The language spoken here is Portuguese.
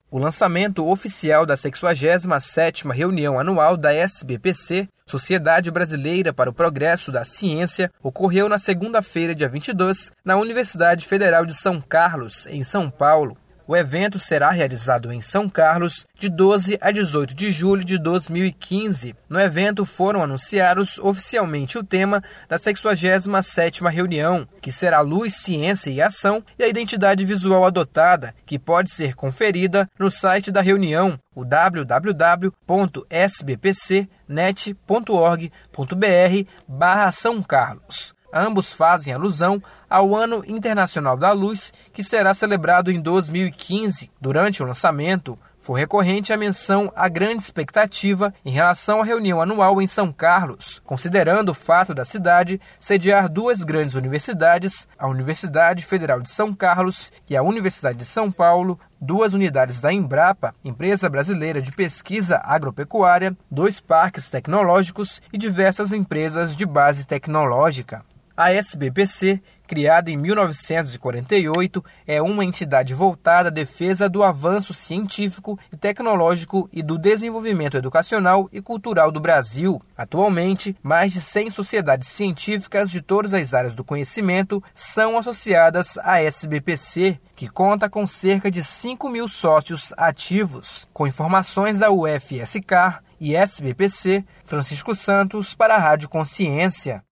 O lançamento oficial da 67ª reunião anual da SBPC, Sociedade Brasileira para o Progresso da Ciência, ocorreu na segunda-feira, dia 22, na Universidade Federal de São Carlos, em São Paulo. O evento será realizado em São Carlos de 12 a 18 de julho de 2015. No evento foram anunciados oficialmente o tema da 67ª reunião, que será Luz, Ciência e Ação, e a identidade visual adotada, que pode ser conferida no site da reunião, o www.sbpcnet.org.br/São Carlos. Ambos fazem alusão ao Ano Internacional da Luz, que será celebrado em 2015. Durante o lançamento, foi recorrente a menção à grande expectativa em relação à reunião anual em São Carlos, considerando o fato da cidade sediar duas grandes universidades, a Universidade Federal de São Carlos e a Universidade de São Paulo, duas unidades da Embrapa, empresa brasileira de pesquisa agropecuária, 2 parques tecnológicos e diversas empresas de base tecnológica. A SBPC, criada em 1948, é uma entidade voltada à defesa do avanço científico e tecnológico e do desenvolvimento educacional e cultural do Brasil. Atualmente, mais de 100 sociedades científicas de todas as áreas do conhecimento são associadas à SBPC, que conta com cerca de 5.000 sócios ativos. Com informações da UFSCar e SBPC, Francisco Santos para a Rádio Consciência.